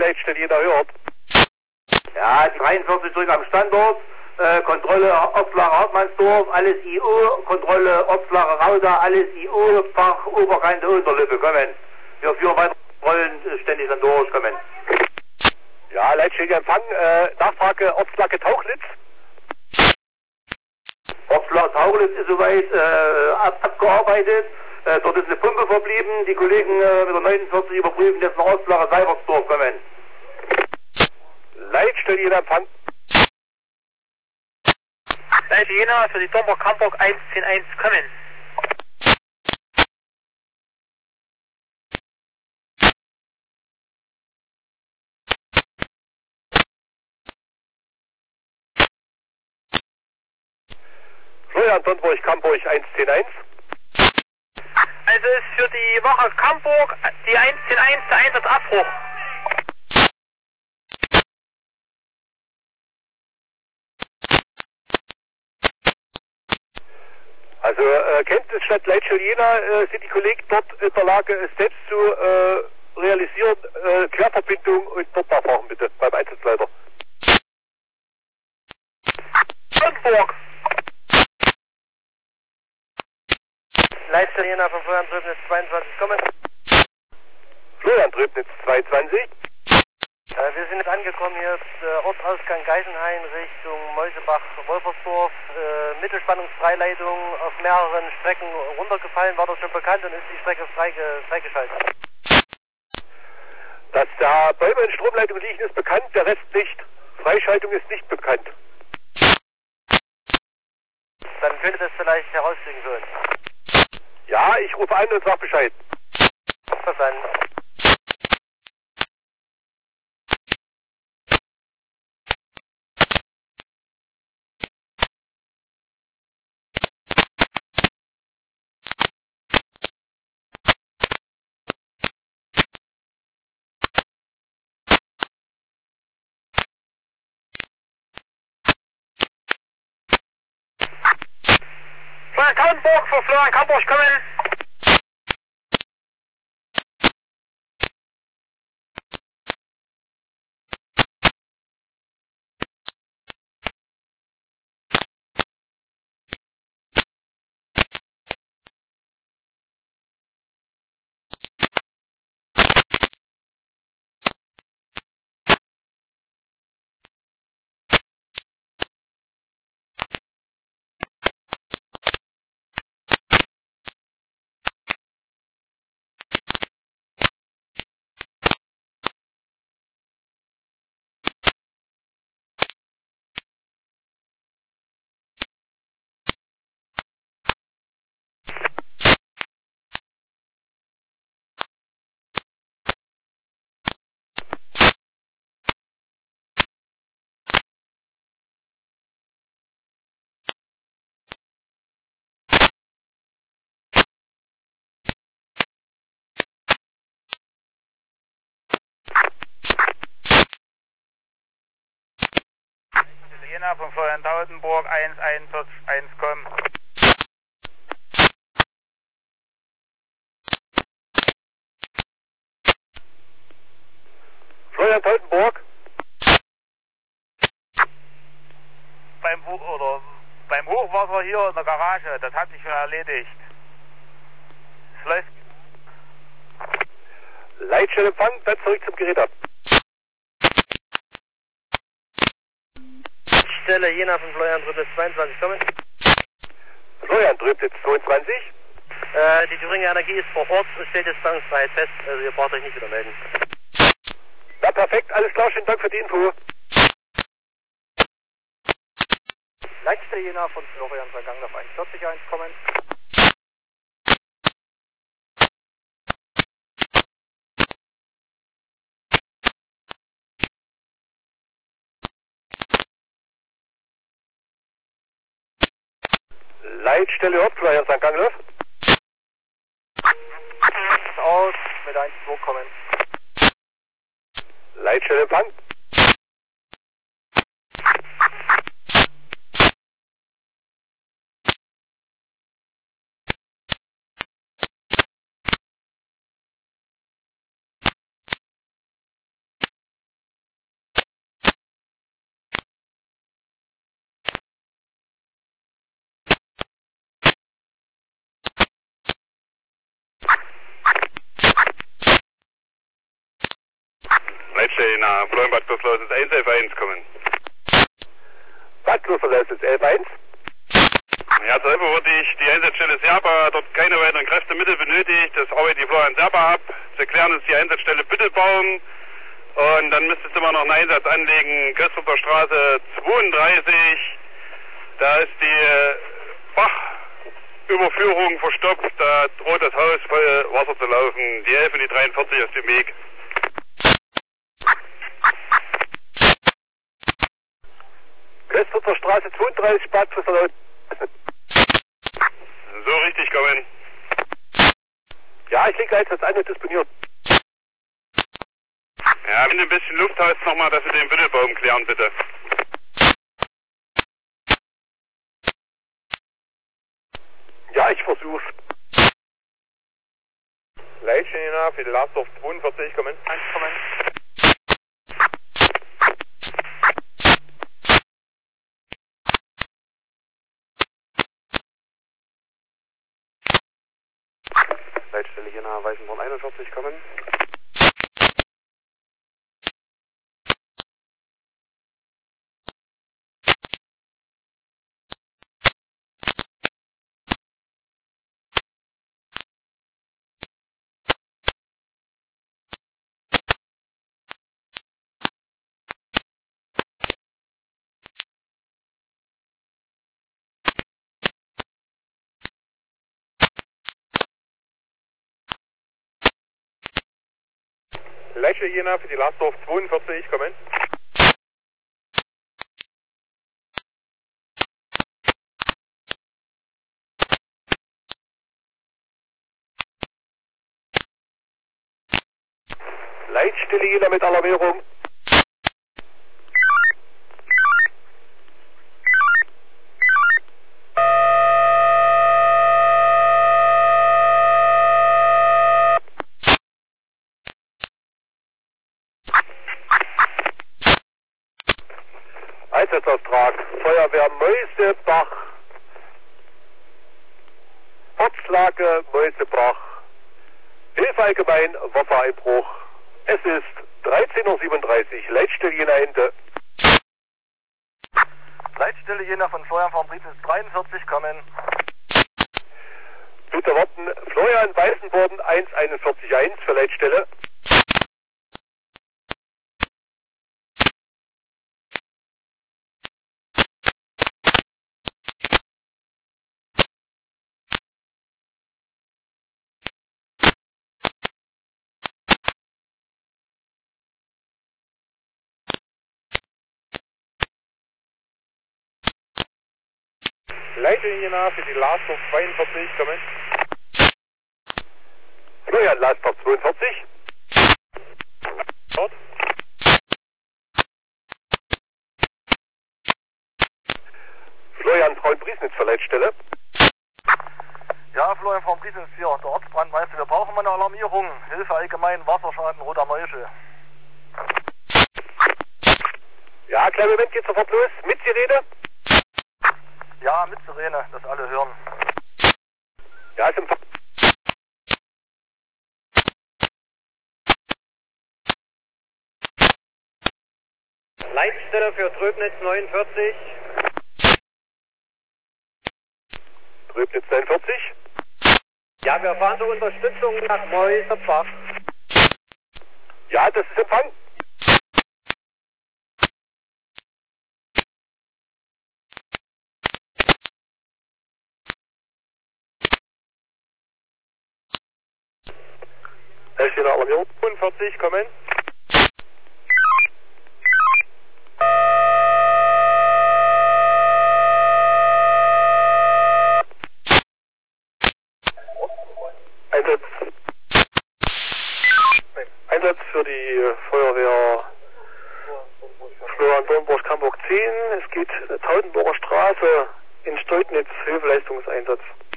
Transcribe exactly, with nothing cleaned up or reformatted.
Leitstelle Jena hört. Ja, dreiundvierzig zurück am Standort. Äh, Kontrolle Ortslager Hartmannsdorf, alles I U. Kontrolle Ortslager Rauda, alles I U. Fach Oberkante Unterlippe, kommen. Wir führen weiter Rollen äh, ständig dann durch, kommen. Ja, Leitstelle Empfang, äh, Nachfrage Ortslage Tauchlitz. Ortslager Tauchlitz ist soweit äh, ab, abgearbeitet. Äh, dort ist eine Pumpe verblieben. Die Kollegen äh, mit der neunundvierzig überprüfen jetzt nach Ortslager Seibersdorf, kommen. Leitstelle Jena Empfang. Leitstelle Jena für die Domburg Hamburg eins zehn eins, kommen. Florian Donburg Hamburg eins zehn eins. Also ist für die Wache Hamburg die eins zehn eins der Einsatzabbruch. Also äh, Kenntnisstand Leitstelle Jena äh, sind die Kollegen dort in der Lage, es selbst zu äh, realisieren, äh, Querverbindung und dort nachfahren bitte beim Einsatzleiter. Hamburg. Leitstelle Jena von Florian Tröbnitz zweiundzwanzig, kommen. Florian Tröbnitz zweiundzwanzig. Äh, wir sind jetzt angekommen, hier ist äh, Ortsausgang Geisenhain Richtung Mäusebach-Wolfersdorf. Äh, Mittelspannungsfreileitung auf mehreren Strecken runtergefallen, war das schon bekannt und ist die Strecke freige, freigeschaltet. Dass da Bäume in Stromleitung liegen, ist bekannt, der Rest nicht. Freischaltung ist nicht bekannt. Dann könnte das vielleicht herauskriegen für uns. Ja, ich rufe an und sag Bescheid. Verstanden. Florian Hamburg für Florian Hamburg, kommen. Jena von Florian Tautenburg eins eins eins, kommen. Florian Tautenburg. Beim, oder, beim Hochwasser hier in der Garage, das hat sich schon erledigt. Es läuft. Leitstelle Empfang, dann zurück zum Gerät ab. Stelle Jena von Florian Tröbnitz zweiundzwanzig, kommen. Florian Tröbnitz zweiundzwanzig. Äh, die Thüringer Energie ist vor Ort, es steht jetzt Spannungsfreiheit fest, also ihr braucht euch nicht wieder melden. Na perfekt, alles klar, schönen Dank für die Info. Leitstelle Jena von Florian Vergangen auf einundvierzig eins, kommen. Leitstelle Ortsflyer Sankt Gangloff. Aus mit eins zwei, kommen. Leitstelle Empfang. Jena, Florian-Bad Klosterlausitz eins elf eins kommen. Bad Klosterlausitz elf eins. Ja, zur Hilfe wurde ich die Einsatzstelle Serba, dort keine weiteren Kräftemittel benötigt. Das arbeitet die Florian Serba ab. Zu klären ist die Einsatzstelle Büttelbaum. Und dann müsstest du mal noch einen Einsatz anlegen, Christopher Straße zweiunddreißig. Da ist die Bachüberführung verstopft, da droht das Haus voll Wasser zu laufen. Die elf und die dreiundvierzig auf dem Weg. Christopher Straße zweiunddreißig, Bad Klosterlausitz. So richtig kommen. Ja, ich lege Einsatz an und disponieren. Ja, wenn du ein bisschen Luft hast, nochmal, dass wir den Büttelbaum klären, bitte. Ja, ich versuch's. Leitchen Jena, für die Lastdorf zweiundvierzig, kommen. eins kommen. Leitstelle Jena, Weißenborn einundvierzig, kommen. Leitstelle Jena, für die Lastdorf zweiundvierzig, kommen. Leitstelle Jena mit Alarmierung. Einsatzauftrag, Feuerwehr Mäusebach, Ortslage Mäusebach, Hilfe allgemein, Wassereinbruch. Es ist dreizehn Uhr siebenunddreißig, Leitstelle Jena Ende. Leitstelle Jena von Florian vom Briefes dreiundvierzig, kommen. Bitte warten, Florian Weißenborn eins einundvierzig eins für Leitstelle. Leitstelle Jena, für die Lastdorf zweiundvierzig, kommen. Florian Lastdorf zweiundvierzig. Dort. Florian Braun-Priesnitz für Leitstelle. Ja, Florian vom Briefes hier, der Ortsbrandmeister. Wir brauchen mal eine Alarmierung. Hilfe allgemein, Wasserschaden, Roter Mäusche. Ja, kleinen Moment, geht sofort los. Mit Sirene. Ja, mit Sirene, dass alle hören. Ja, ist im Ver Leitstelle für Tröbnitz neunundvierzig. Tröbnitz neunundvierzig. Ja, wir fahren zur Unterstützung nach Mäusebach. Ja, das ist Empfang. Leitstelle Alarmierung. zweiundvierzig, kommen.